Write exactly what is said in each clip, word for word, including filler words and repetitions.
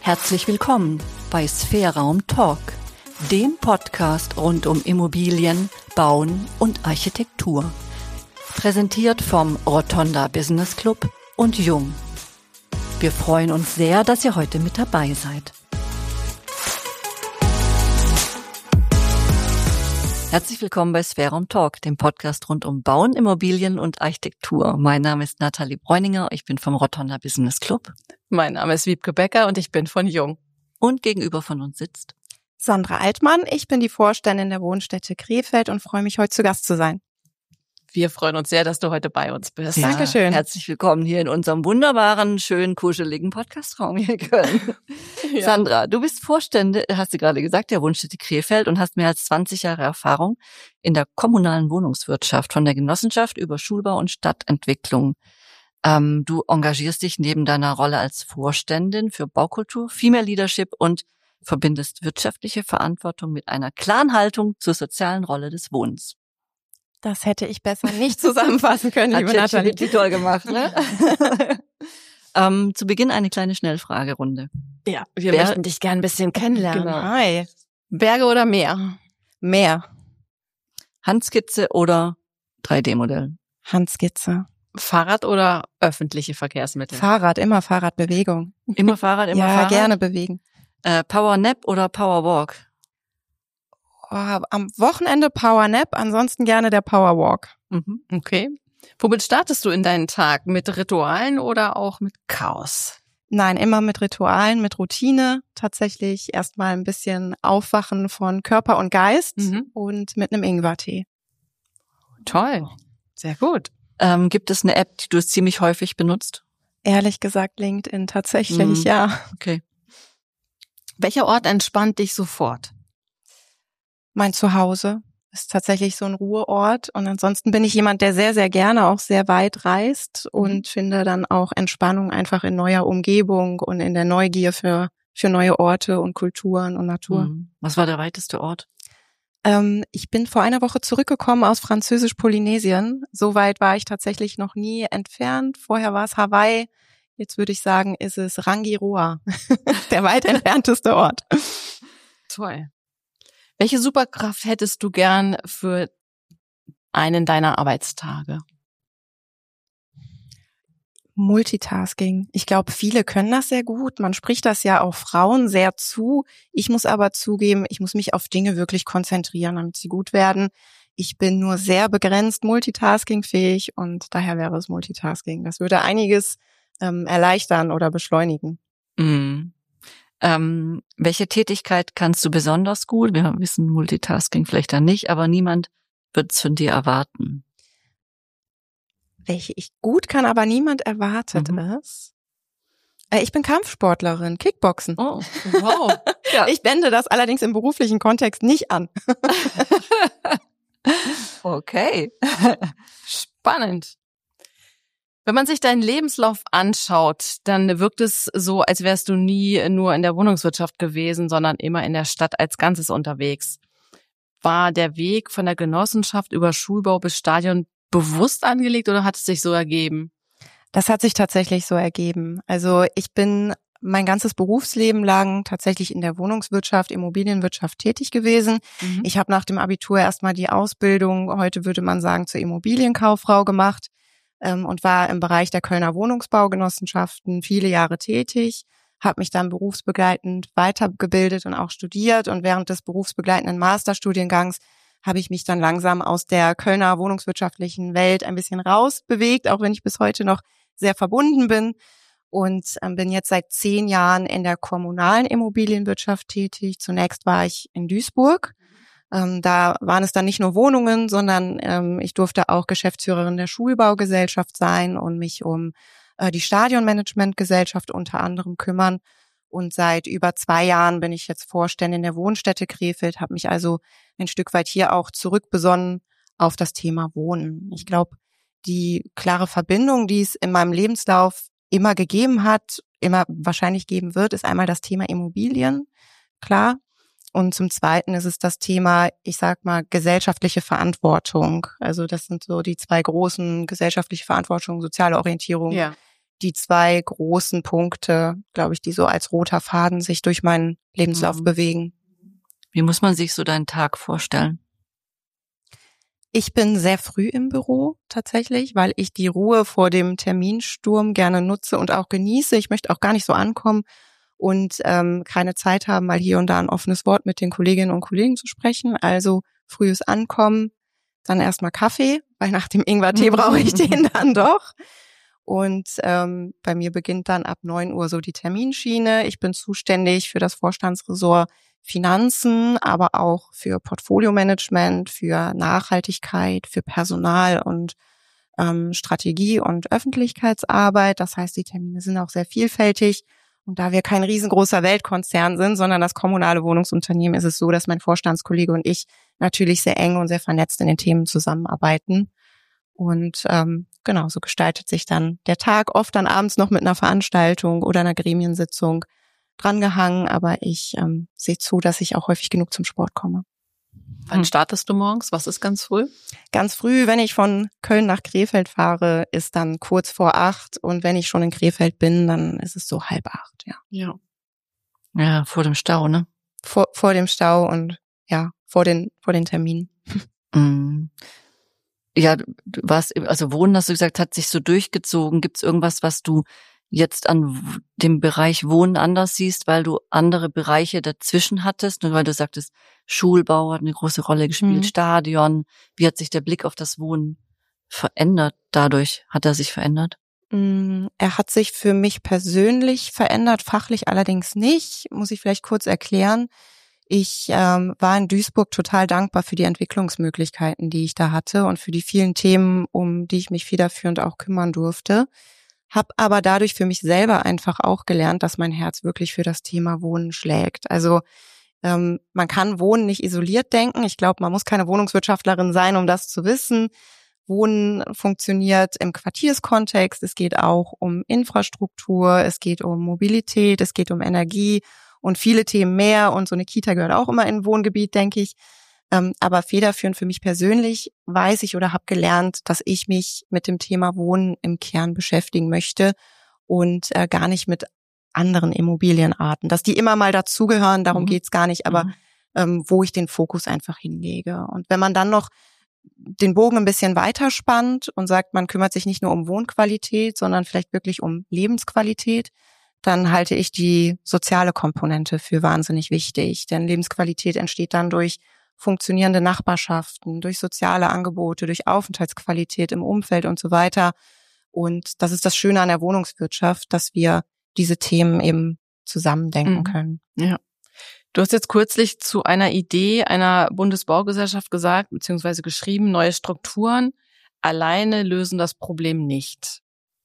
Herzlich willkommen bei Sphärraum Talk, dem Podcast rund um Immobilien, Bauen und Architektur. Präsentiert vom Rotonda Business Club und Jung. Wir freuen uns sehr, dass ihr heute mit dabei seid. Herzlich willkommen bei Sphärraum Talk, dem Podcast rund um Bauen, Immobilien und Architektur. Mein Name ist Nathalie Bräuninger, ich bin vom Rotonda Business Club. Mein Name ist Wiebke Becker und ich bin von Jung. Und gegenüber von uns sitzt Sandra Altmann, ich bin die Vorständin der Wohnstätte Krefeld und freue mich, heute zu Gast zu sein. Wir freuen uns sehr, dass du heute bei uns bist. Ja, Dankeschön. Herzlich willkommen hier in unserem wunderbaren, schönen, kuscheligen Podcastraum hier in Köln. Ja. Sandra, du bist Vorstände, hast du gerade gesagt, der Wohnstätte Krefeld und hast mehr als zwanzig Jahre Erfahrung in der kommunalen Wohnungswirtschaft, von der Genossenschaft über Schulbau und Stadtentwicklung. Ähm, du engagierst dich neben deiner Rolle als Vorständin für Baukultur, Female Leadership und verbindest wirtschaftliche Verantwortung mit einer klaren Haltung zur sozialen Rolle des Wohnens. Das hätte ich besser nicht zusammenfassen können, liebe Nathalie. Hat toll gemacht, ne? ähm, zu Beginn eine kleine Schnellfragerunde. Ja, wir Ber- möchten dich gern ein bisschen kennenlernen. Genau. Hi. Berge oder Meer? Meer. Handskizze oder drei D Modell? Handskizze. Fahrrad oder öffentliche Verkehrsmittel? Fahrrad, immer Fahrradbewegung. Immer Fahrrad, immer ja, Fahrrad? gerne bewegen. Äh, Power Nap oder Power Walk? Oh, am Wochenende Power Nap, ansonsten gerne der Power Walk. Mhm. Okay. Womit startest du in deinen Tag? Mit Ritualen oder auch mit Chaos? Nein, immer mit Ritualen, mit Routine. Tatsächlich erstmal ein bisschen Aufwachen von Körper und Geist Mhm. und mit einem Ingwertee. Toll. Sehr gut. Ähm, gibt es eine App, die du ziemlich häufig benutzt? Ehrlich gesagt LinkedIn tatsächlich, Mhm. ja. Okay. Welcher Ort entspannt dich sofort? Mein Zuhause ist tatsächlich so ein Ruheort und ansonsten bin ich jemand, der sehr, sehr gerne auch sehr weit reist und Mhm. finde dann auch Entspannung einfach in neuer Umgebung und in der Neugier für für neue Orte und Kulturen und Natur. Mhm. Was war der weiteste Ort? Ähm, ich bin vor einer Woche zurückgekommen aus Französisch-Polynesien. So weit war ich tatsächlich noch nie entfernt. Vorher war es Hawaii. Jetzt würde ich sagen, ist es Rangiroa, der weit entfernteste Ort. Toll. Welche Superkraft hättest du gern für einen deiner Arbeitstage? Multitasking. Ich glaube, viele können das sehr gut. Man spricht das ja auch Frauen sehr zu. Ich muss aber zugeben, ich muss mich auf Dinge wirklich konzentrieren, damit sie gut werden. Ich bin nur sehr begrenzt multitaskingfähig und daher wäre es Multitasking. Das würde einiges ähm, erleichtern oder beschleunigen. Mhm. Ähm, welche Tätigkeit kannst du besonders gut? Wir wissen Multitasking vielleicht dann nicht, aber niemand wird es von dir erwarten. Welche ich gut kann, aber niemand erwartet Mhm. es. Äh, Ich bin Kampfsportlerin, Kickboxen. Oh, wow. Ja. Ich wende das allerdings im beruflichen Kontext nicht an. Okay. Spannend. Wenn man sich deinen Lebenslauf anschaut, dann wirkt es so, als wärst du nie nur in der Wohnungswirtschaft gewesen, sondern immer in der Stadt als Ganzes unterwegs. War der Weg von der Genossenschaft über Schulbau bis Stadion bewusst angelegt oder hat es sich so ergeben? Das hat sich tatsächlich so ergeben. Also ich bin mein ganzes Berufsleben lang tatsächlich in der Wohnungswirtschaft, Immobilienwirtschaft tätig gewesen. Mhm. Ich habe nach dem Abitur erstmal die Ausbildung, heute würde man sagen, zur Immobilienkauffrau gemacht ähm, und war im Bereich der Kölner Wohnungsbaugenossenschaften viele Jahre tätig, habe mich dann berufsbegleitend weitergebildet und auch studiert und während des berufsbegleitenden Masterstudiengangs habe ich mich dann langsam aus der Kölner wohnungswirtschaftlichen Welt ein bisschen rausbewegt, auch wenn ich bis heute noch sehr verbunden bin. Und ähm, bin jetzt seit zehn Jahren in der kommunalen Immobilienwirtschaft tätig. Zunächst war ich in Duisburg. Ähm, da waren es dann nicht nur Wohnungen, sondern ähm, ich durfte auch Geschäftsführerin der Schulbaugesellschaft sein und mich um äh, die Stadionmanagementgesellschaft unter anderem kümmern. Und seit über zwei Jahren bin ich jetzt Vorständin der Wohnstätte Krefeld, habe mich also ein Stück weit hier auch zurückbesonnen auf das Thema Wohnen. Ich glaube, die klare Verbindung, die es in meinem Lebenslauf immer gegeben hat, immer wahrscheinlich geben wird, ist einmal das Thema Immobilien, klar. Und zum Zweiten ist es das Thema, ich sag mal, gesellschaftliche Verantwortung. Also das sind so die zwei großen, gesellschaftliche Verantwortung, soziale Orientierung, Ja. die zwei großen Punkte, glaube ich, die so als roter Faden sich durch meinen Lebenslauf mhm. bewegen. Wie muss man sich so deinen Tag vorstellen? Ich bin sehr früh im Büro tatsächlich, weil ich die Ruhe vor dem Terminsturm gerne nutze und auch genieße. Ich möchte auch gar nicht so ankommen und ähm, keine Zeit haben, mal hier und da ein offenes Wort mit den Kolleginnen und Kollegen zu sprechen. Also frühes Ankommen, dann erstmal Kaffee, weil nach dem Ingwertee brauche ich den dann doch. Und ähm, bei mir beginnt dann ab neun Uhr so die Terminschiene. Ich bin zuständig für das Vorstandsressort Finanzen, aber auch für Portfolio-Management, für Nachhaltigkeit, für Personal und ähm, Strategie und Öffentlichkeitsarbeit. Das heißt, die Termine sind auch sehr vielfältig. Und da wir kein riesengroßer Weltkonzern sind, sondern das kommunale Wohnungsunternehmen, ist es so, dass mein Vorstandskollege und ich natürlich sehr eng und sehr vernetzt in den Themen zusammenarbeiten. Und ähm, genau, so gestaltet sich dann der Tag, oft dann abends noch mit einer Veranstaltung oder einer Gremiensitzung drangehangen, aber ich ähm, sehe zu, dass ich auch häufig genug zum Sport komme. Wann startest du morgens? Was ist ganz früh? Ganz früh, wenn ich von Köln nach Krefeld fahre, ist dann kurz vor acht und wenn ich schon in Krefeld bin, dann ist es so halb acht, ja. Ja, ja, vor dem Stau, ne? Vor, vor dem Stau und ja, vor den vor den Terminen. Mm. Ja, du warst, also Wohnen, hast du gesagt, hat sich so durchgezogen. Gibt's irgendwas, was du jetzt an dem Bereich Wohnen anders siehst, weil du andere Bereiche dazwischen hattest? Nur weil du sagtest, Schulbau hat eine große Rolle gespielt, mhm. Stadion. Wie hat sich der Blick auf das Wohnen verändert dadurch? Hat er sich verändert? Er hat sich für mich persönlich verändert, fachlich allerdings nicht. Muss ich vielleicht kurz erklären. Ich ähm, war in Duisburg total dankbar für die Entwicklungsmöglichkeiten, die ich da hatte und für die vielen Themen, um die ich mich federführend auch kümmern durfte. Hab aber dadurch für mich selber einfach auch gelernt, dass mein Herz wirklich für das Thema Wohnen schlägt. Also ähm, man kann Wohnen nicht isoliert denken. Ich glaube, man muss keine Wohnungswirtschaftlerin sein, um das zu wissen. Wohnen funktioniert im Quartierskontext. Es geht auch um Infrastruktur, es geht um Mobilität, es geht um Energie und viele Themen mehr. Und so eine Kita gehört auch immer in ein Wohngebiet, denke ich. Ähm, aber federführend für mich persönlich weiß ich oder habe gelernt, dass ich mich mit dem Thema Wohnen im Kern beschäftigen möchte und äh, gar nicht mit anderen Immobilienarten. Dass die immer mal dazugehören, darum mhm. geht's gar nicht, aber mhm. ähm, wo ich den Fokus einfach hinlege. Und wenn man dann noch den Bogen ein bisschen weiter spannt und sagt, man kümmert sich nicht nur um Wohnqualität, sondern vielleicht wirklich um Lebensqualität, dann halte ich die soziale Komponente für wahnsinnig wichtig. Denn Lebensqualität entsteht dann durch funktionierende Nachbarschaften, durch soziale Angebote, durch Aufenthaltsqualität im Umfeld und so weiter. Und das ist das Schöne an der Wohnungswirtschaft, dass wir diese Themen eben zusammendenken mhm. können. Ja. Du hast jetzt kürzlich zu einer Idee einer Bundesbaugesellschaft gesagt, beziehungsweise geschrieben, neue Strukturen alleine lösen das Problem nicht.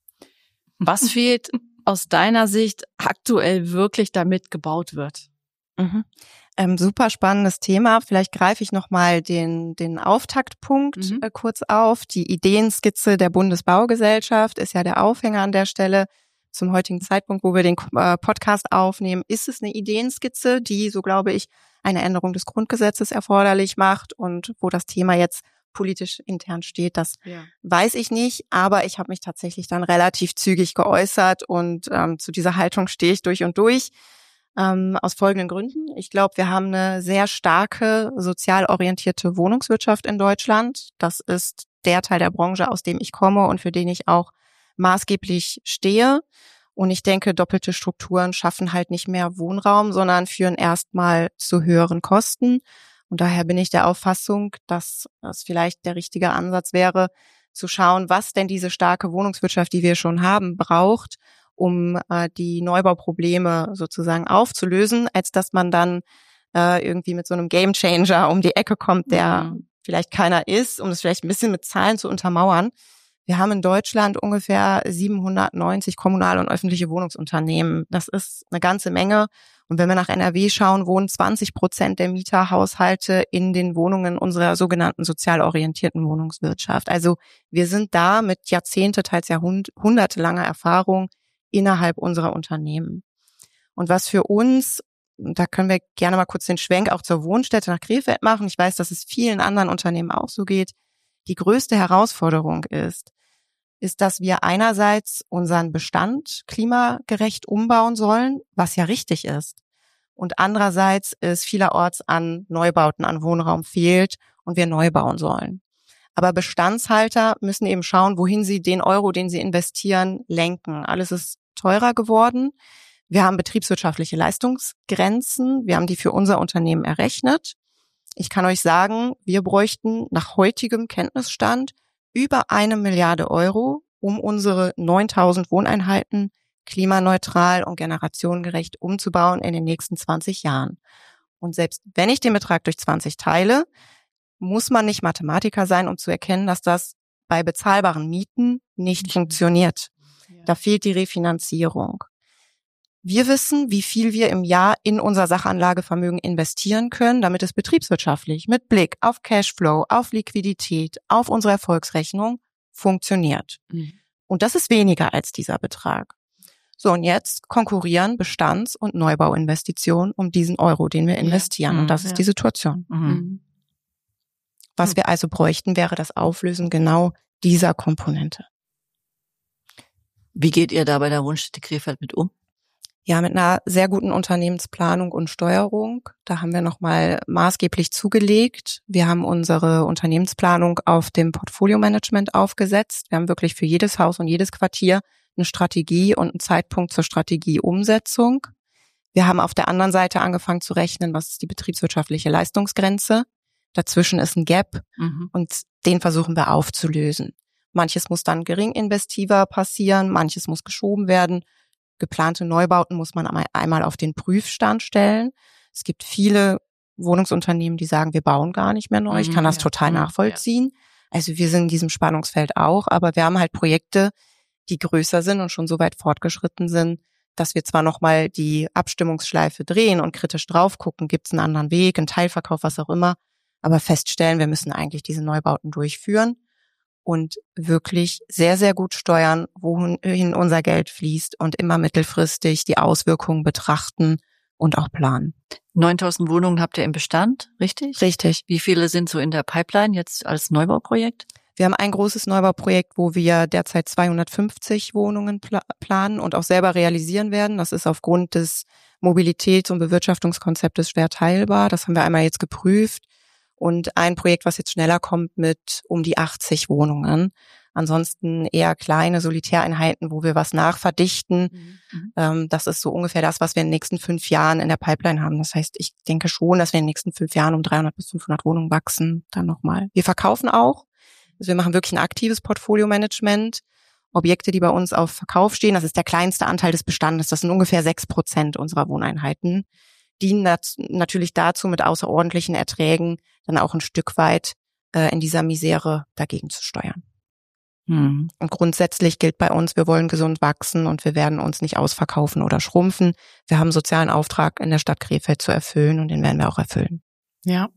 Was fehlt aus deiner Sicht aktuell wirklich, damit gebaut wird? Mhm. Ähm, super spannendes Thema. Vielleicht greife ich nochmal den, den Auftaktpunkt mhm. äh, kurz auf. Die Ideenskizze der Bundesbaugesellschaft ist ja der Aufhänger an der Stelle. Zum heutigen Zeitpunkt, wo wir den äh, Podcast aufnehmen, ist es eine Ideenskizze, die, so glaube ich, eine Änderung des Grundgesetzes erforderlich macht und wo das Thema jetzt politisch intern steht, das ja. weiß ich nicht, aber ich habe mich tatsächlich dann relativ zügig geäußert und ähm, zu dieser Haltung stehe ich durch und durch. Ähm, aus folgenden Gründen. Ich glaube, wir haben eine sehr starke, sozial orientierte Wohnungswirtschaft in Deutschland. Das ist der Teil der Branche, aus dem ich komme und für den ich auch maßgeblich stehe. Und ich denke, doppelte Strukturen schaffen halt nicht mehr Wohnraum, sondern führen erstmal zu höheren Kosten. Und daher bin ich der Auffassung, dass es vielleicht der richtige Ansatz wäre, zu schauen, was denn diese starke Wohnungswirtschaft, die wir schon haben, braucht, um äh, die Neubauprobleme sozusagen aufzulösen, als dass man dann äh, irgendwie mit so einem Gamechanger um die Ecke kommt, der mhm. vielleicht keiner ist, um das vielleicht ein bisschen mit Zahlen zu untermauern. Wir haben in Deutschland ungefähr siebenhundertneunzig kommunale und öffentliche Wohnungsunternehmen. Das ist eine ganze Menge. Und wenn wir nach N R W schauen, wohnen zwanzig Prozent der Mieterhaushalte in den Wohnungen unserer sogenannten sozial orientierten Wohnungswirtschaft. Also wir sind da mit Jahrzehnte, teils jahrhundertelanger Erfahrung innerhalb unserer Unternehmen. Und was für uns, da können wir gerne mal kurz den Schwenk auch zur Wohnstätte nach Krefeld machen. Ich weiß, dass es vielen anderen Unternehmen auch so geht. Die größte Herausforderung ist, ist, dass wir einerseits unseren Bestand klimagerecht umbauen sollen, was ja richtig ist. Und andererseits es vielerorts an Neubauten, an Wohnraum fehlt und wir neu bauen sollen. Aber Bestandshalter müssen eben schauen, wohin sie den Euro, den sie investieren, lenken. Alles ist teurer geworden. Wir haben betriebswirtschaftliche Leistungsgrenzen. Wir haben die für unser Unternehmen errechnet. Ich kann euch sagen, wir bräuchten nach heutigem Kenntnisstand über eine Milliarde Euro, um unsere neuntausend Wohneinheiten klimaneutral und generationengerecht umzubauen in den nächsten zwanzig Jahren. Und selbst wenn ich den Betrag durch zwanzig teile, muss man nicht Mathematiker sein, um zu erkennen, dass das bei bezahlbaren Mieten nicht funktioniert. Ja. Da fehlt die Refinanzierung. Wir wissen, wie viel wir im Jahr in unser Sachanlagevermögen investieren können, damit es betriebswirtschaftlich mit Blick auf Cashflow, auf Liquidität, auf unsere Erfolgsrechnung funktioniert. Mhm. Und das ist weniger als dieser Betrag. So, und jetzt konkurrieren Bestands- und Neubauinvestitionen um diesen Euro, den wir investieren. Ja. Und das ist ja. die Situation. Mhm. Was mhm. wir also bräuchten, wäre das Auflösen genau dieser Komponente. Wie geht ihr da bei der Wohnstätte Krefeld mit um? Ja, mit einer sehr guten Unternehmensplanung und Steuerung. Da haben wir nochmal maßgeblich zugelegt. Wir haben unsere Unternehmensplanung auf dem Portfolio-Management aufgesetzt. Wir haben wirklich für jedes Haus und jedes Quartier eine Strategie und einen Zeitpunkt zur Strategieumsetzung. Wir haben auf der anderen Seite angefangen zu rechnen, was ist die betriebswirtschaftliche Leistungsgrenze. Dazwischen ist ein Gap mhm. und den versuchen wir aufzulösen. Manches muss dann gering investiver passieren, manches muss geschoben werden. Geplante Neubauten muss man einmal auf den Prüfstand stellen. Es gibt viele Wohnungsunternehmen, die sagen, wir bauen gar nicht mehr neu. Ich kann das ja. total nachvollziehen. Ja. Also wir sind in diesem Spannungsfeld auch, aber wir haben halt Projekte, die größer sind und schon so weit fortgeschritten sind, dass wir zwar nochmal die Abstimmungsschleife drehen und kritisch drauf gucken, gibt es einen anderen Weg, einen Teilverkauf, was auch immer, aber feststellen, wir müssen eigentlich diese Neubauten durchführen und wirklich sehr, sehr gut steuern, wohin unser Geld fließt und immer mittelfristig die Auswirkungen betrachten und auch planen. neuntausend Wohnungen habt ihr im Bestand, richtig? Richtig. Wie viele sind so in der Pipeline jetzt als Neubauprojekt? Wir haben ein großes Neubauprojekt, wo wir derzeit zweihundertfünfzig Wohnungen pla- planen und auch selber realisieren werden. Das ist aufgrund des Mobilitäts- und Bewirtschaftungskonzeptes schwer teilbar. Das haben wir einmal jetzt geprüft. Und ein Projekt, was jetzt schneller kommt, mit um die achtzig Wohnungen. Ansonsten eher kleine Solitäreinheiten, wo wir was nachverdichten. Mhm. Ähm, das ist so ungefähr das, was wir in den nächsten fünf Jahren in der Pipeline haben. Das heißt, ich denke schon, dass wir in den nächsten fünf Jahren um dreihundert bis fünfhundert Wohnungen wachsen. Dann nochmal. Wir verkaufen auch. Also wir machen wirklich ein aktives Portfolio-Management. Objekte, die bei uns auf Verkauf stehen, das ist der kleinste Anteil des Bestandes. Das sind ungefähr sechs Prozent unserer Wohneinheiten. Dienen nat- natürlich dazu, mit außerordentlichen Erträgen dann auch ein Stück weit äh, in dieser Misere dagegen zu steuern. Hm. Und grundsätzlich gilt bei uns, wir wollen gesund wachsen und wir werden uns nicht ausverkaufen oder schrumpfen. Wir haben einen sozialen Auftrag in der Stadt Krefeld zu erfüllen und den werden wir auch erfüllen. Ja.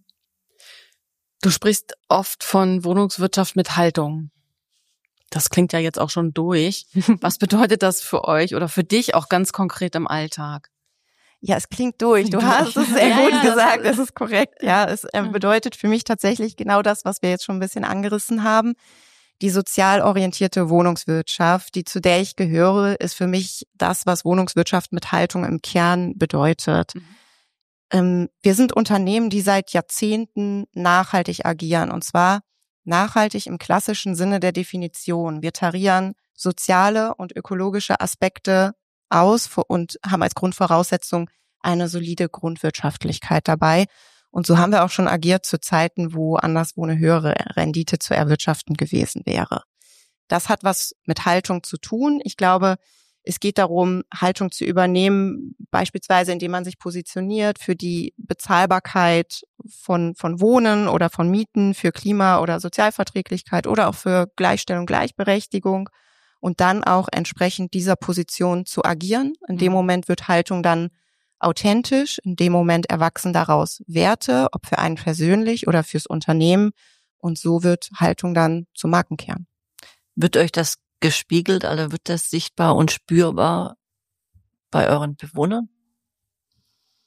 Du sprichst oft von Wohnungswirtschaft mit Haltung. Das klingt ja jetzt auch schon durch. Was bedeutet das für euch oder für dich auch ganz konkret im Alltag? Ja, es klingt durch. Du hast es sehr ja, gut ja, gesagt. Das ist korrekt. Ja, es äh, bedeutet für mich tatsächlich genau das, was wir jetzt schon ein bisschen angerissen haben. Die sozial orientierte Wohnungswirtschaft, die zu der ich gehöre, ist für mich das, was Wohnungswirtschaft mit Haltung im Kern bedeutet. Mhm. Ähm, wir sind Unternehmen, die seit Jahrzehnten nachhaltig agieren. Und zwar nachhaltig im klassischen Sinne der Definition. Wir tarieren soziale und ökologische Aspekte aus und haben als Grundvoraussetzung eine solide Grundwirtschaftlichkeit dabei. Und so haben wir auch schon agiert zu Zeiten, wo anderswo eine höhere Rendite zu erwirtschaften gewesen wäre. Das hat was mit Haltung zu tun. Ich glaube, es geht darum, Haltung zu übernehmen, beispielsweise indem man sich positioniert für die Bezahlbarkeit von, von Wohnen oder von Mieten, für Klima- oder Sozialverträglichkeit oder auch für Gleichstellung, Gleichberechtigung. Und dann auch entsprechend dieser Position zu agieren. In dem Moment wird Haltung dann authentisch. In dem Moment erwachsen daraus Werte, ob für einen persönlich oder fürs Unternehmen. Und so wird Haltung dann zum Markenkern. Wird euch das gespiegelt, also wird das sichtbar und spürbar bei euren Bewohnern?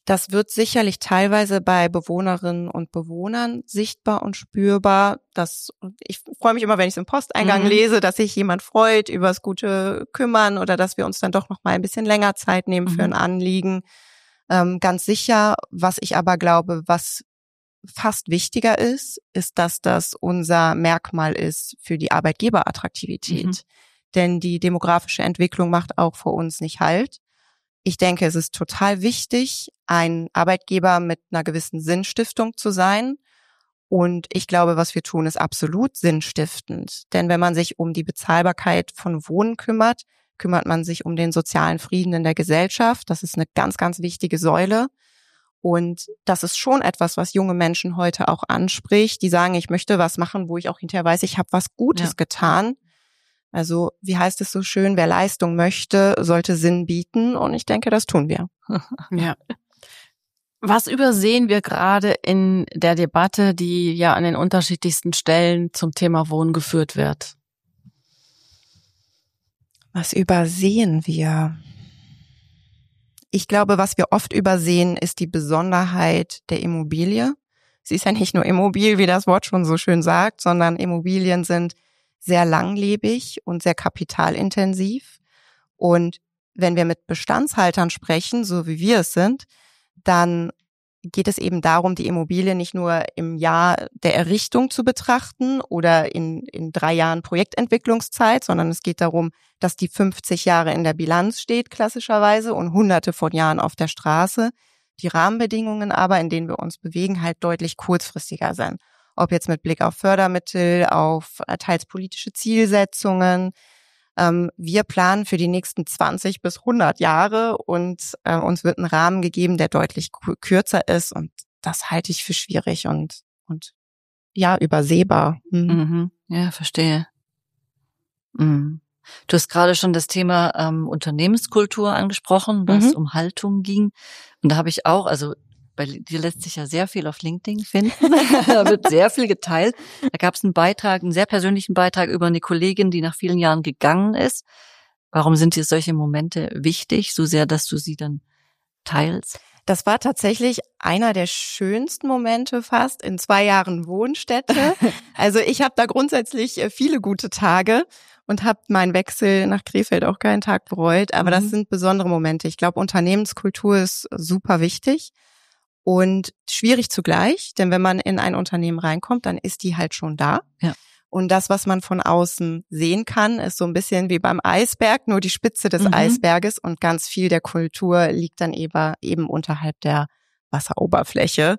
Das wird sicherlich teilweise bei Bewohnerinnen und Bewohnern sichtbar und spürbar. Das, ich freue mich immer, wenn ich es im Posteingang mhm. lese, dass sich jemand freut über das gute Kümmern oder dass wir uns dann doch noch mal ein bisschen länger Zeit nehmen mhm. für ein Anliegen. Ähm, ganz sicher, was ich aber glaube, was fast wichtiger ist, ist, dass das unser Merkmal ist für die Arbeitgeberattraktivität. Mhm. Denn die demografische Entwicklung macht auch vor uns nicht Halt. Ich denke, es ist total wichtig, ein Arbeitgeber mit einer gewissen Sinnstiftung zu sein. Und ich glaube, was wir tun, ist absolut sinnstiftend. Denn wenn man sich um die Bezahlbarkeit von Wohnen kümmert, kümmert man sich um den sozialen Frieden in der Gesellschaft. Das ist eine ganz, ganz wichtige Säule. Und das ist schon etwas, was junge Menschen heute auch anspricht. Die sagen, ich möchte was machen, wo ich auch hinterher weiß, ich habe was Gutes ja. getan. Also, wie heißt es so schön, wer Leistung möchte, sollte Sinn bieten. Und ich denke, das tun wir. Ja. Was übersehen wir gerade in der Debatte, die ja an den unterschiedlichsten Stellen zum Thema Wohnen geführt wird? Was übersehen wir? Ich glaube, was wir oft übersehen, ist die Besonderheit der Immobilie. Sie ist ja nicht nur immobil, wie das Wort schon so schön sagt, sondern Immobilien sind sehr langlebig und sehr kapitalintensiv. Und wenn wir mit Bestandshaltern sprechen, so wie wir es sind, dann geht es eben darum, die Immobilie nicht nur im Jahr der Errichtung zu betrachten oder in, in drei Jahren Projektentwicklungszeit, sondern es geht darum, dass die fünfzig Jahre in der Bilanz steht, klassischerweise, und hunderte von Jahren auf der Straße. Die Rahmenbedingungen aber, in denen wir uns bewegen, halt deutlich kurzfristiger sind. Ob jetzt mit Blick auf Fördermittel, auf teils politische Zielsetzungen. Ähm, wir planen für die nächsten zwanzig bis hundert Jahre und äh, uns wird ein Rahmen gegeben, der deutlich k- kürzer ist, und das halte ich für schwierig und und ja, übersehbar. Mhm. Mhm. Ja, verstehe. Mhm. Du hast gerade schon das Thema ähm, Unternehmenskultur angesprochen, was mhm. um Haltung ging. Und da habe ich auch, also bei dir lässt sich ja sehr viel auf LinkedIn finden. Da wird sehr viel geteilt. Da gab es einen Beitrag, einen sehr persönlichen Beitrag über eine Kollegin, die nach vielen Jahren gegangen ist. Warum sind dir solche Momente wichtig, so sehr, dass du sie dann teilst? Das war tatsächlich einer der schönsten Momente fast in zwei Jahren Wohnstätte. Also ich habe da grundsätzlich viele gute Tage und habe meinen Wechsel nach Krefeld auch keinen Tag bereut. Aber mhm. das sind besondere Momente. Ich glaube, Unternehmenskultur ist super wichtig. Und schwierig zugleich, denn wenn man in ein Unternehmen reinkommt, dann ist die halt schon da. Ja. Und das, was man von außen sehen kann, ist so ein bisschen wie beim Eisberg, nur die Spitze des mhm. Eisberges, und ganz viel der Kultur liegt dann eben, eben unterhalb der Wasseroberfläche.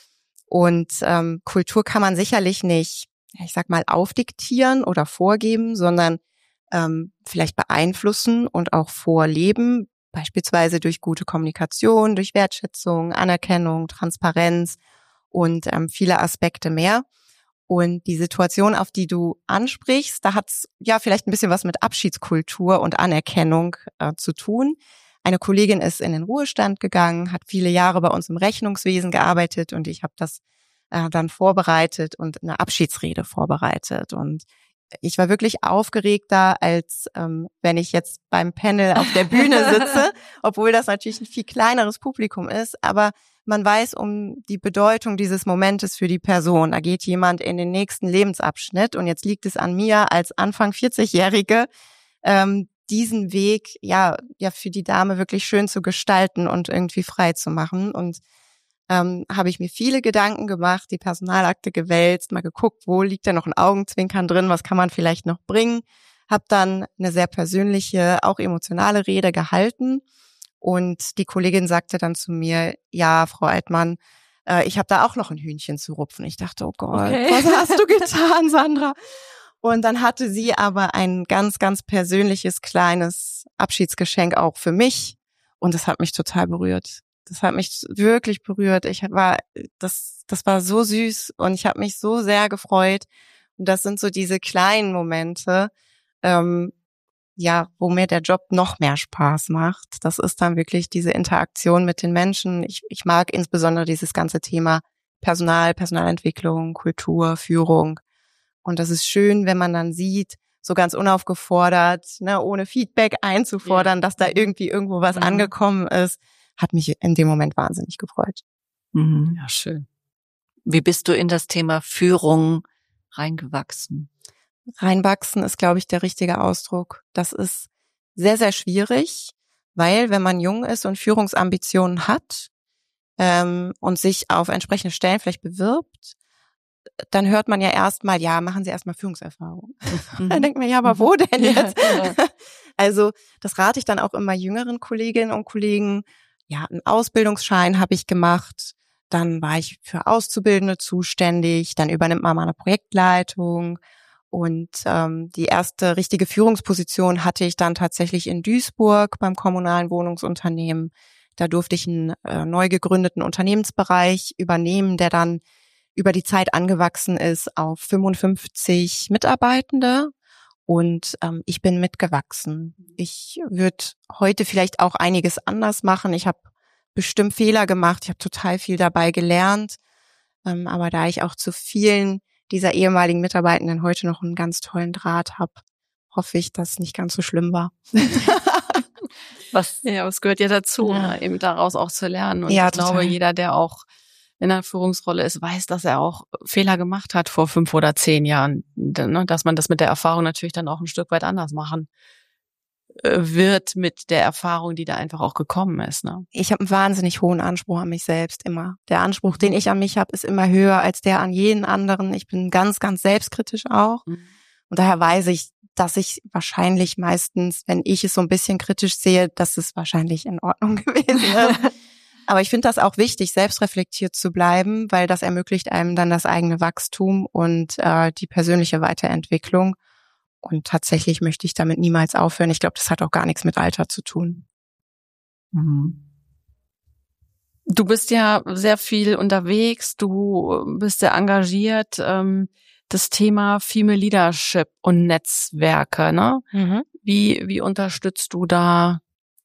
Und ähm, Kultur kann man sicherlich nicht, ich sag mal, aufdiktieren oder vorgeben, sondern ähm, vielleicht beeinflussen und auch vorleben. Beispielsweise durch gute Kommunikation, durch Wertschätzung, Anerkennung, Transparenz und ähm, viele Aspekte mehr. Und die Situation, auf die du ansprichst, da hat's ja vielleicht ein bisschen was mit Abschiedskultur und Anerkennung äh, zu tun. Eine Kollegin ist in den Ruhestand gegangen, hat viele Jahre bei uns im Rechnungswesen gearbeitet, und ich habe das äh, dann vorbereitet und eine Abschiedsrede vorbereitet. Und ich war wirklich aufgeregter, als ähm, wenn ich jetzt beim Panel auf der Bühne sitze, obwohl das natürlich ein viel kleineres Publikum ist. Aber man weiß um die Bedeutung dieses Momentes für die Person. Da geht jemand in den nächsten Lebensabschnitt, und jetzt liegt es an mir als Anfang vierzigjährige, ähm, diesen Weg ja ja für die Dame wirklich schön zu gestalten und irgendwie frei zu machen. Und ähm, habe ich mir viele Gedanken gemacht, die Personalakte gewälzt, mal geguckt, wo liegt da noch ein Augenzwinkern drin, was kann man vielleicht noch bringen. Habe dann eine sehr persönliche, auch emotionale Rede gehalten, und die Kollegin sagte dann zu mir, ja, Frau Altmann, äh, ich habe da auch noch ein Hühnchen zu rupfen. Ich dachte, oh Gott, okay. Was hast du getan, Sandra? Und dann hatte sie aber ein ganz, ganz persönliches, kleines Abschiedsgeschenk auch für mich, und das hat mich total berührt. Das hat mich wirklich berührt. Ich war, das, das war so süß, und ich habe mich so sehr gefreut. Und das sind so diese kleinen Momente, ähm, ja, wo mir der Job noch mehr Spaß macht. Das ist dann wirklich diese Interaktion mit den Menschen. Ich, ich mag insbesondere dieses ganze Thema Personal, Personalentwicklung, Kultur, Führung. Und das ist schön, wenn man dann sieht, so ganz unaufgefordert, ne, ohne Feedback einzufordern, ja. dass da irgendwie irgendwo was mhm. angekommen ist, hat mich in dem Moment wahnsinnig gefreut. Mhm. Ja, schön. Wie bist du in das Thema Führung reingewachsen? Reinwachsen ist, glaube ich, der richtige Ausdruck. Das ist sehr, sehr schwierig, weil wenn man jung ist und Führungsambitionen hat ähm, und sich auf entsprechende Stellen vielleicht bewirbt, dann hört man ja erstmal, ja, machen Sie erstmal Führungserfahrung. Mhm. Dann denkt man, ja, aber wo denn jetzt? Ja, ja. Also das rate ich dann auch immer jüngeren Kolleginnen und Kollegen. Ja, einen Ausbildungsschein habe ich gemacht. Dann war ich für Auszubildende zuständig. Dann übernimmt man mal eine Projektleitung. Und ähm, die erste richtige Führungsposition hatte ich dann tatsächlich in Duisburg beim kommunalen Wohnungsunternehmen. Da durfte ich einen äh, neu gegründeten Unternehmensbereich übernehmen, der dann über die Zeit angewachsen ist auf fünfundfünfzig Mitarbeitende. Und ähm, ich bin mitgewachsen. Ich würde heute vielleicht auch einiges anders machen. Ich habe bestimmt Fehler gemacht. Ich habe total viel dabei gelernt. Ähm, aber da ich auch zu vielen dieser ehemaligen Mitarbeitenden heute noch einen ganz tollen Draht habe, hoffe ich, dass es nicht ganz so schlimm war. Was? Ja, es gehört ja dazu, ja. eben daraus auch zu lernen. Und ja, ich total. glaube, jeder, der auch in einer Führungsrolle ist, weiß, dass er auch Fehler gemacht hat vor fünf oder zehn Jahren. Dass man das mit der Erfahrung natürlich dann auch ein Stück weit anders machen wird mit der Erfahrung, die da einfach auch gekommen ist. Ne? Ich habe einen wahnsinnig hohen Anspruch an mich selbst immer. Der Anspruch, den ich an mich habe, ist immer höher als der an jeden anderen. Ich bin ganz, ganz selbstkritisch auch. Mhm. Und daher weiß ich, dass ich wahrscheinlich meistens, wenn ich es so ein bisschen kritisch sehe, dass es wahrscheinlich in Ordnung gewesen ist. Aber ich finde das auch wichtig, selbstreflektiert zu bleiben, weil das ermöglicht einem dann das eigene Wachstum und äh, die persönliche Weiterentwicklung. Und tatsächlich möchte ich damit niemals aufhören. Ich glaube, das hat auch gar nichts mit Alter zu tun. Mhm. Du bist ja sehr viel unterwegs, du bist sehr engagiert. Ähm, das Thema Female Leadership und Netzwerke, ne? Mhm. Wie, wie unterstützt du da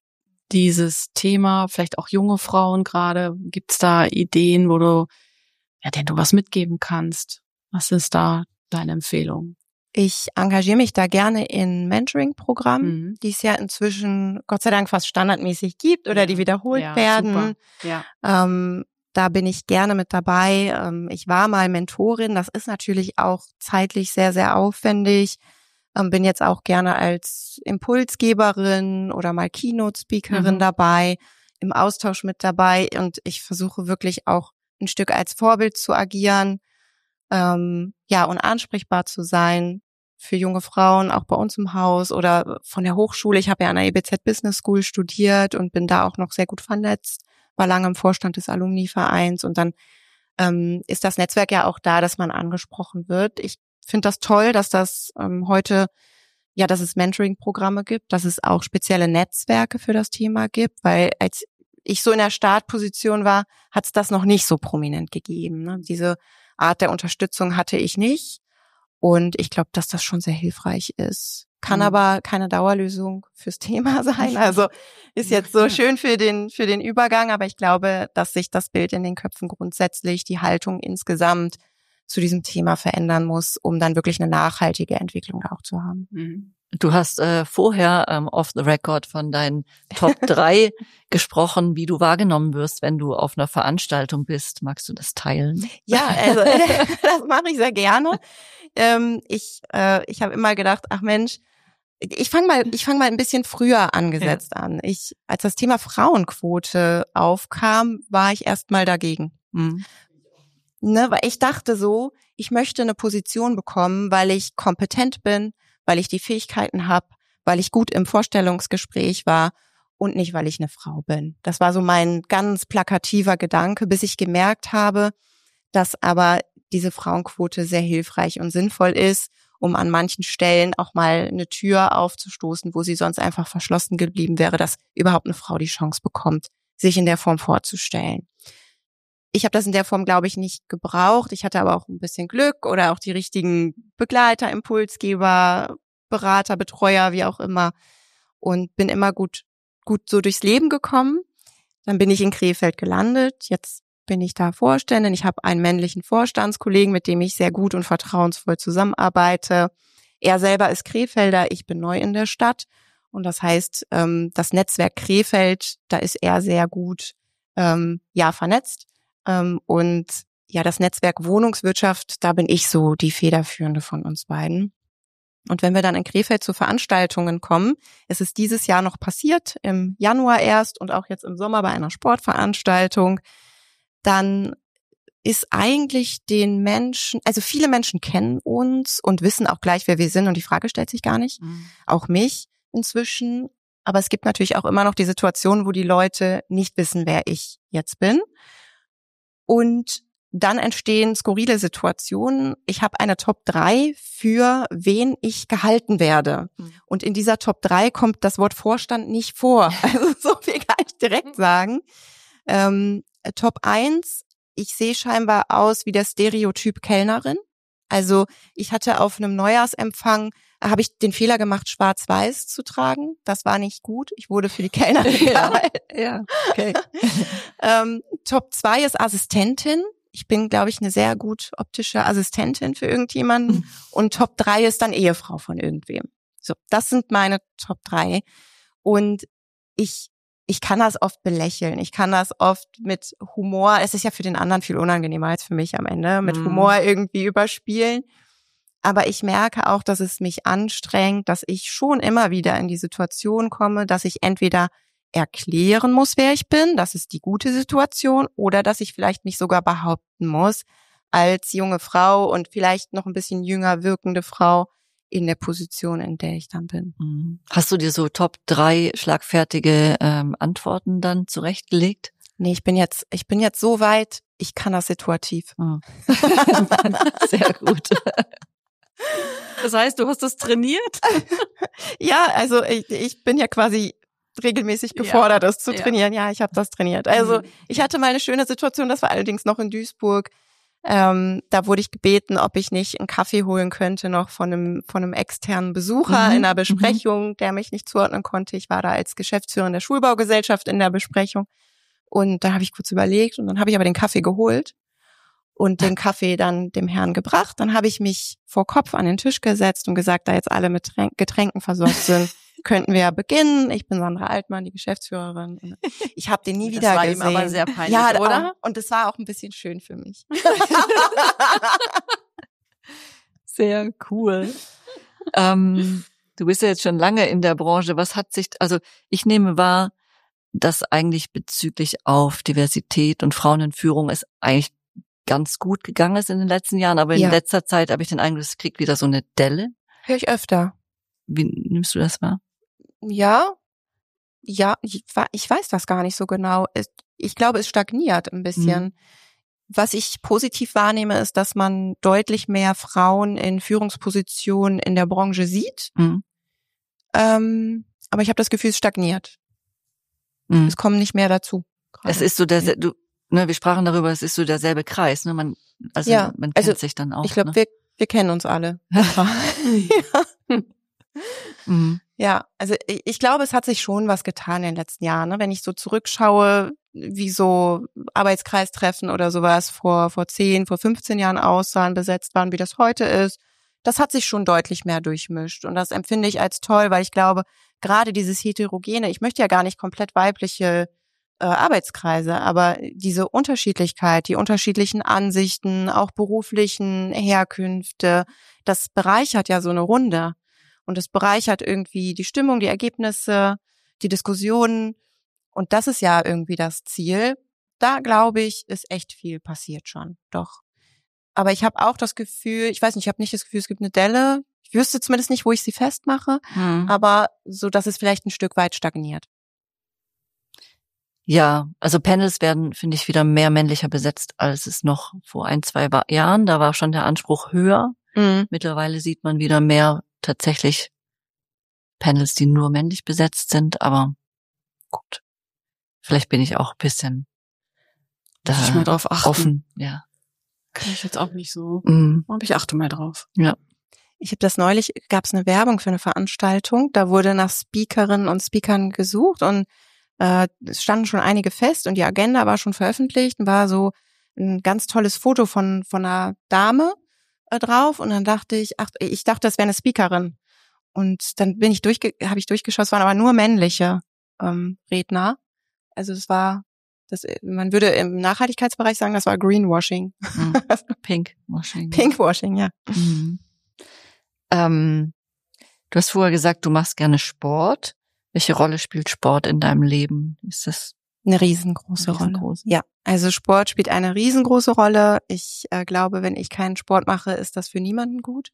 dieses Thema, vielleicht auch junge Frauen gerade? Gibt's da Ideen, wo du, ja, denen du was mitgeben kannst? Was ist da deine Empfehlung? Ich engagiere mich da gerne in Mentoring-Programmen, mhm. die es ja inzwischen Gott sei Dank fast standardmäßig gibt oder ja. die wiederholt ja, werden. Ja. Ähm, da bin ich gerne mit dabei. Ähm, ich war mal Mentorin. Das ist natürlich auch zeitlich sehr, sehr aufwendig. Ähm, bin jetzt auch gerne als Impulsgeberin oder mal Keynote-Speakerin mhm. dabei, im Austausch mit dabei. Und ich versuche wirklich auch ein Stück als Vorbild zu agieren. Ähm, ja, und ansprechbar zu sein für junge Frauen, auch bei uns im Haus oder von der Hochschule. Ich habe ja an der E B Z Business School studiert und bin da auch noch sehr gut vernetzt, war lange im Vorstand des Alumni-Vereins und dann ähm, ist das Netzwerk ja auch da, dass man angesprochen wird. Ich finde das toll, dass das ähm, heute, ja, dass es Mentoring-Programme gibt, dass es auch spezielle Netzwerke für das Thema gibt, weil als ich so in der Startposition war, hat es das noch nicht so prominent gegeben. Ne? Diese Art der Unterstützung hatte ich nicht. Und ich glaube, dass das schon sehr hilfreich ist. Kann mhm. aber keine Dauerlösung fürs Thema sein. Also ist jetzt so schön für den, für den Übergang. Aber ich glaube, dass sich das Bild in den Köpfen grundsätzlich, die Haltung insgesamt zu diesem Thema verändern muss, um dann wirklich eine nachhaltige Entwicklung auch zu haben. Mhm. Du hast äh, vorher ähm, off the record von deinen Top drei gesprochen, wie du wahrgenommen wirst, wenn du auf einer Veranstaltung bist. Magst du das teilen? Ja, also das mache ich sehr gerne. Ähm, ich äh, ich habe immer gedacht, ach Mensch, ich fange mal ich fange mal ein bisschen früher angesetzt ja. an. Ich als das Thema Frauenquote aufkam, war ich erst mal dagegen. Mhm. Ne, weil ich dachte so, ich möchte eine Position bekommen, weil ich kompetent bin, weil ich die Fähigkeiten habe, weil ich gut im Vorstellungsgespräch war und nicht, weil ich eine Frau bin. Das war so mein ganz plakativer Gedanke, bis ich gemerkt habe, dass aber diese Frauenquote sehr hilfreich und sinnvoll ist, um an manchen Stellen auch mal eine Tür aufzustoßen, wo sie sonst einfach verschlossen geblieben wäre, dass überhaupt eine Frau die Chance bekommt, sich in der Form vorzustellen. Ich habe das in der Form, glaube ich, nicht gebraucht. Ich hatte aber auch ein bisschen Glück oder auch die richtigen Begleiter, Impulsgeber, Berater, Betreuer, wie auch immer. Und bin immer gut, gut so durchs Leben gekommen. Dann bin ich in Krefeld gelandet. Jetzt bin ich da Vorständin. Ich habe einen männlichen Vorstandskollegen, mit dem ich sehr gut und vertrauensvoll zusammenarbeite. Er selber ist Krefelder, ich bin neu in der Stadt. Und das heißt, ähm, das Netzwerk Krefeld, da ist er sehr gut ähm, ja vernetzt. Ähm, und ja, das Netzwerk Wohnungswirtschaft, da bin ich so die Federführende von uns beiden. Und wenn wir dann in Krefeld zu Veranstaltungen kommen, es ist dieses Jahr noch passiert, im Januar erst und auch jetzt im Sommer bei einer Sportveranstaltung, dann ist eigentlich den Menschen, also viele Menschen kennen uns und wissen auch gleich, wer wir sind und die Frage stellt sich gar nicht, mhm. auch mich inzwischen. Aber es gibt natürlich auch immer noch die Situation, wo die Leute nicht wissen, wer ich jetzt bin. Und dann entstehen skurrile Situationen. Ich habe eine Top drei, für wen ich gehalten werde. Mhm. Und in dieser Top drei kommt das Wort Vorstand nicht vor. Also so viel kann ich direkt sagen. Ähm, Top eins, ich sehe scheinbar aus wie der Stereotyp Kellnerin. Also ich hatte auf einem Neujahrsempfang, habe ich den Fehler gemacht, schwarz-weiß zu tragen. Das war nicht gut. Ich wurde für die Kellnerin gehalten. Ja, ja, okay. ähm, Top zwei ist Assistentin. Ich bin, glaube ich, eine sehr gut optische Assistentin für irgendjemanden. Mhm. Und Top drei ist dann Ehefrau von irgendwem. So, das sind meine Top drei. Und ich ich kann das oft belächeln. Ich kann das oft mit Humor, es ist ja für den anderen viel unangenehmer als für mich am Ende, mit mhm. Humor irgendwie überspielen. Aber ich merke auch, dass es mich anstrengt, dass ich schon immer wieder in die Situation komme, dass ich entweder erklären muss, wer ich bin, das ist die gute Situation, oder dass ich vielleicht mich sogar behaupten muss, als junge Frau und vielleicht noch ein bisschen jünger wirkende Frau in der Position, in der ich dann bin. Hast du dir so Top drei schlagfertige ähm, Antworten dann zurechtgelegt? Nee, ich bin jetzt, ich bin jetzt so weit, ich kann das situativ. Oh. Sehr gut. Das heißt, du hast das trainiert? Ja, also ich, ich bin ja quasi regelmäßig gefordert, ja. das zu trainieren. Ja, ja ich habe das trainiert. Also ich hatte mal eine schöne Situation, das war allerdings noch in Duisburg. Ähm, da wurde ich gebeten, ob ich nicht einen Kaffee holen könnte noch von einem von einem externen Besucher mhm. in einer Besprechung, der mich nicht zuordnen konnte. Ich war da als Geschäftsführerin der Schulbaugesellschaft in der Besprechung und da habe ich kurz überlegt und dann habe ich aber den Kaffee geholt und den Kaffee dann dem Herrn gebracht. Dann habe ich mich vor Kopf an den Tisch gesetzt und gesagt, da jetzt alle mit Tränk- Getränken versorgt sind, könnten wir ja beginnen. Ich bin Sandra Altmann, die Geschäftsführerin. Ich habe den nie wieder das war gesehen. Ihm aber sehr peinlich, ja, oder? Auch, und das war auch ein bisschen schön für mich. Sehr cool. ähm, du bist ja jetzt schon lange in der Branche. Was hat sich, also ich nehme wahr, dass eigentlich bezüglich auf Diversität und Frauen in Führung es eigentlich ganz gut gegangen ist in den letzten Jahren, aber in ja. letzter Zeit habe ich den Eindruck, es kriegt wieder so eine Delle. Hör ich öfter. Wie nimmst du das wahr? Ja, ja, ich, ich weiß das gar nicht so genau. Ich glaube, es stagniert ein bisschen. Mhm. Was ich positiv wahrnehme, ist, dass man deutlich mehr Frauen in Führungspositionen in der Branche sieht. Mhm. Ähm, aber ich habe das Gefühl, es stagniert. Mhm. Es kommen nicht mehr dazu. Gerade. Es ist so der, du, ne, wir sprachen darüber, es ist so derselbe Kreis, ne, man, also ja, man kennt also sich dann auch. Ich glaube, ne? wir, wir kennen uns alle. ja. Mhm. Ja, also ich, ich glaube, es hat sich schon was getan in den letzten Jahren. Ne? Wenn ich so zurückschaue, wie so Arbeitskreistreffen oder sowas vor vor zehn, vor fünfzehn Jahren aussahen, besetzt waren, wie das heute ist, das hat sich schon deutlich mehr durchmischt. Und das empfinde ich als toll, weil ich glaube, gerade dieses Heterogene, ich möchte ja gar nicht komplett weibliche äh, Arbeitskreise, aber diese Unterschiedlichkeit, die unterschiedlichen Ansichten, auch beruflichen Herkünfte, das bereichert ja so eine Runde. Und es bereichert irgendwie die Stimmung, die Ergebnisse, die Diskussionen. Und das ist ja irgendwie das Ziel. Da, glaube ich, ist echt viel passiert schon. Doch. Aber ich habe auch das Gefühl, ich weiß nicht, ich habe nicht das Gefühl, es gibt eine Delle. Ich wüsste zumindest nicht, wo ich sie festmache. Hm. Aber so, dass es vielleicht ein Stück weit stagniert. Ja, also Panels werden, finde ich, wieder mehr männlicher besetzt, als es noch vor ein, zwei Jahren. Da war schon der Anspruch höher. Mhm. Mittlerweile sieht man wieder mehr tatsächlich Panels, die nur männlich besetzt sind, aber gut. Vielleicht bin ich auch ein bisschen da ich mal drauf achten. Offen, ja. Kann ich jetzt auch nicht so. Mm. Aber ich achte mal drauf. Ja. Ich habe das neulich, gab es eine Werbung für eine Veranstaltung, da wurde nach Speakerinnen und Speakern gesucht und äh, es standen schon einige fest und die Agenda war schon veröffentlicht und war so ein ganz tolles Foto von von einer Dame drauf und dann dachte ich, ach, ich dachte, das wäre eine Speakerin. und dann bin ich durchge, habe ich durchgeschaut, es waren aber nur männliche ähm, Redner. Also es war, das, man würde im Nachhaltigkeitsbereich sagen, das war Greenwashing. Mhm. Pinkwashing. Pinkwashing, ja. Mhm. Ähm, du hast vorher gesagt, du machst gerne Sport. Welche Rolle spielt Sport in deinem Leben? Ist das eine riesengroße, riesengroße Rolle? Ja, also Sport spielt eine riesengroße Rolle. Ich äh, glaube, wenn ich keinen Sport mache, ist das für niemanden gut.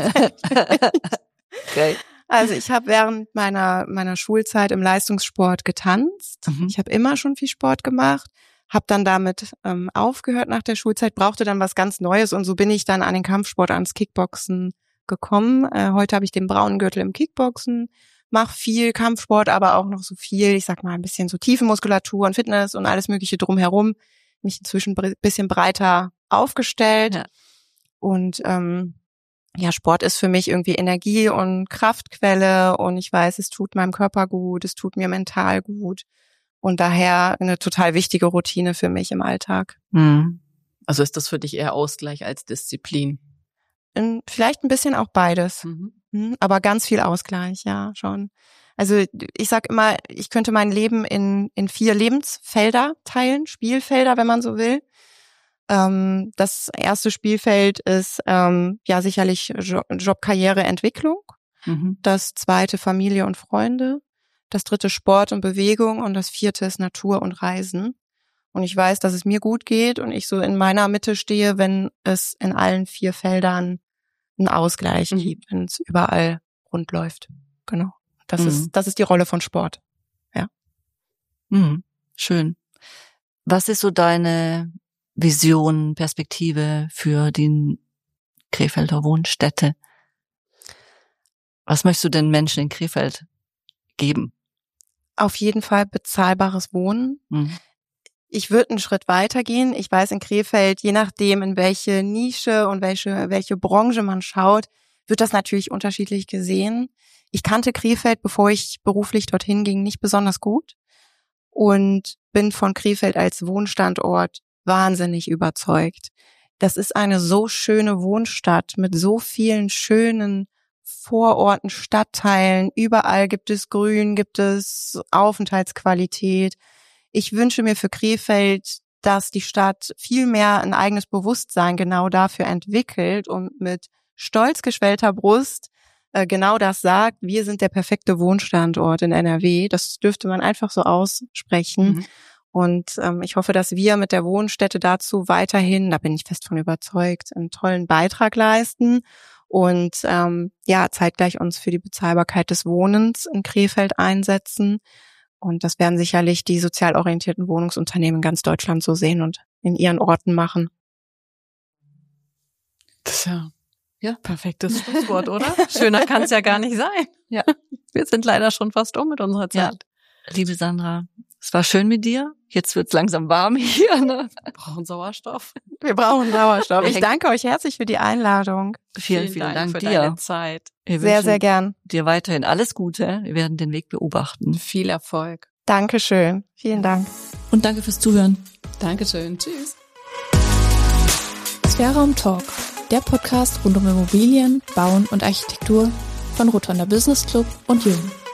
Okay. Also ich habe während meiner meiner Schulzeit im Leistungssport getanzt. Mhm. Ich habe immer schon viel Sport gemacht, habe dann damit ähm, aufgehört nach der Schulzeit, brauchte dann was ganz Neues und so bin ich dann an den Kampfsport, ans Kickboxen gekommen. Äh, heute habe ich den braunen Gürtel im Kickboxen, mache viel Kampfsport, aber auch noch so viel, ich sag mal ein bisschen so Tiefenmuskulatur und Fitness und alles mögliche drumherum. Mich inzwischen ein bisschen breiter aufgestellt Ja. und ähm, ja, Sport ist für mich irgendwie Energie und Kraftquelle und ich weiß, es tut meinem Körper gut, es tut mir mental gut und daher eine total wichtige Routine für mich im Alltag. Mhm. Also ist das für dich eher Ausgleich als Disziplin? In, vielleicht ein bisschen auch beides, Mhm. hm, aber ganz viel Ausgleich, ja, schon. Also ich sag immer, ich könnte mein Leben in in vier Lebensfelder teilen, Spielfelder, wenn man so will. Ähm, das erste Spielfeld ist ähm, ja sicherlich Jo- Job, Karriere, Entwicklung. Mhm. Das zweite Familie und Freunde. Das dritte Sport und Bewegung und das vierte ist Natur und Reisen. Und ich weiß, dass es mir gut geht und ich so in meiner Mitte stehe, wenn es in allen vier Feldern einen Ausgleich Mhm. gibt, wenn es überall rund läuft. Genau. Das Mhm. ist das ist die Rolle von Sport. Mhm. Schön. Was ist so deine Vision, Perspektive für die Krefelder Wohnstätte? Was möchtest du den Menschen in Krefeld geben? Auf jeden Fall bezahlbares Wohnen. Mhm. Ich würde einen Schritt weitergehen. Ich weiß, in Krefeld, je nachdem, in welche Nische und welche welche Branche man schaut, wird das natürlich unterschiedlich gesehen. Ich kannte Krefeld, bevor ich beruflich dorthin ging, nicht besonders gut und bin von Krefeld als Wohnstandort wahnsinnig überzeugt. Das ist eine so schöne Wohnstadt mit so vielen schönen Vororten, Stadtteilen. Überall gibt es Grün, gibt es Aufenthaltsqualität. Ich wünsche mir für Krefeld, dass die Stadt viel mehr ein eigenes Bewusstsein genau dafür entwickelt und mit stolz geschwellter Brust äh, genau das sagt, wir sind der perfekte Wohnstandort in N R W. Das dürfte man einfach so aussprechen. Mhm. Und ähm, ich hoffe, dass wir mit der Wohnstätte dazu weiterhin, da bin ich fest von überzeugt, einen tollen Beitrag leisten und ähm, ja zeitgleich uns für die Bezahlbarkeit des Wohnens in Krefeld einsetzen. Und das werden sicherlich die sozial orientierten Wohnungsunternehmen in ganz Deutschland so sehen und in ihren Orten machen. Das ist ja, ja perfektes Schlusswort, oder? Schöner kann es ja gar nicht sein. Ja. Wir sind leider schon fast um mit unserer Ja. Zeit. Liebe Sandra, es war schön mit dir. Jetzt wird's langsam warm hier. Ne? Wir brauchen Sauerstoff. Wir brauchen Sauerstoff. Ich danke euch herzlich für die Einladung. Vielen, vielen Dank, für dir. deine Zeit. Wir Sehr, wünschen sehr gern. dir weiterhin alles Gute. Wir werden den Weg beobachten. Viel Erfolg. Dankeschön. Vielen Dank. Und danke fürs Zuhören. Dankeschön. Tschüss. Sphärraum Talk, der Podcast rund um Immobilien, Bauen und Architektur von Rotonda Business Club und Jung.